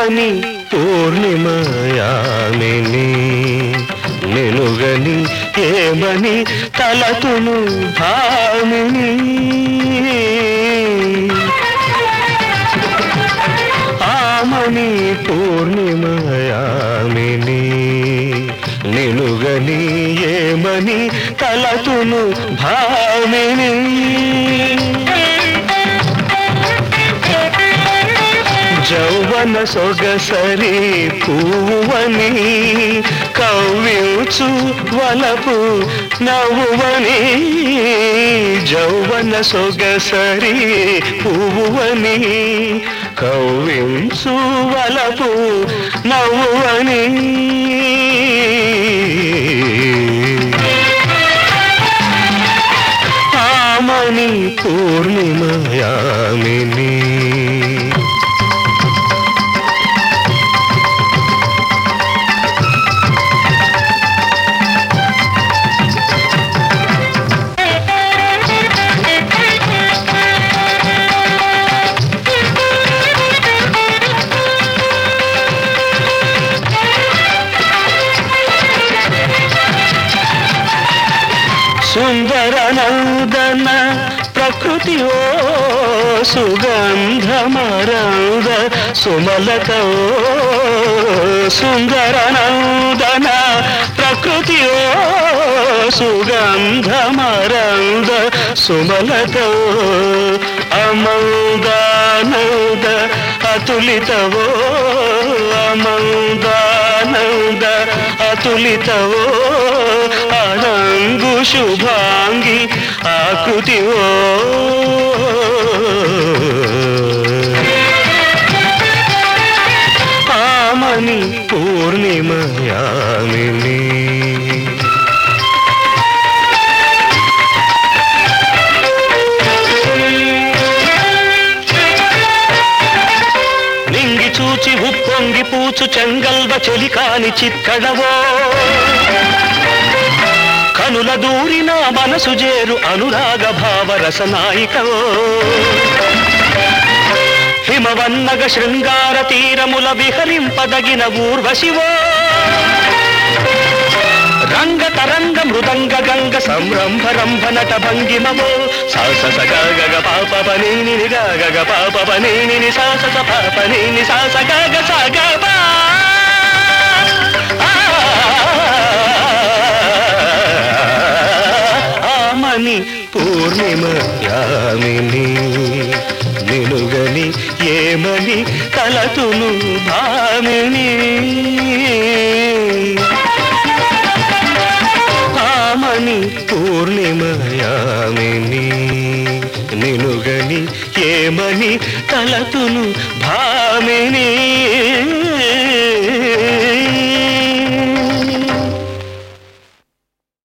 ఆమని పూర్ణిమయామిని నిలుగని ఏమని తలతును భామిని ఆమని పూర్ణిమయామిని నిలుగని ఏమని తలతును భామిని జౌవన సొగసరి పువ్వని కవ్వించు వలపు నవ్వువని జౌవన సొగసరి పువ్వని కవ్వించు వలపు నవ్వువని ఆమని పూర్ణిమయామిని సుందర నందన ప్రకృతి ఓ సుగంధమరంద సుమలత సుందర నందన ప్రకృతి ఓ సుగంధమరంద సుమలత అమందానంద అతులితవో అమందానంద అతులితవో అనంగు శుభాంగి ఆకృతివో ఆమని పూర్ణిమయామిని నింగి చూచి ఉప్పొంగి పూచు చెంగల్వ చెలికాని చిక్కడవో కనుల దూరిన మనసు చేరు అనురాగ భావరసనాయికవో హిమవన్నగ శృంగార తీరముల విహరింపదగిన ఊర్వశివో రంగ తరంగ మృదంగ గంగ సంరంభరంభ నట భంగిమవో సాస గగ పాప పనీని గగ పాప పనీని సాస పాప నీని సాస గగ సగ ఆమని పూర్ణిమయామిని నిలుగని ఏమని తలతును భామిని ఆమని పూర్ణిమయామిని నిలుగని ఏమని తలతును భామిని